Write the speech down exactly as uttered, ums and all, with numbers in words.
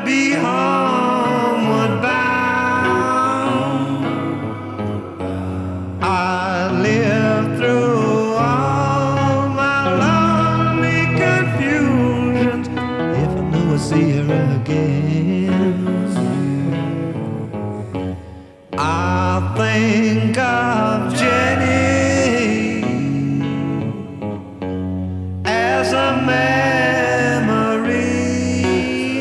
be homeward bound. I lived through all my lonely confusions. If I knew I'd see her again,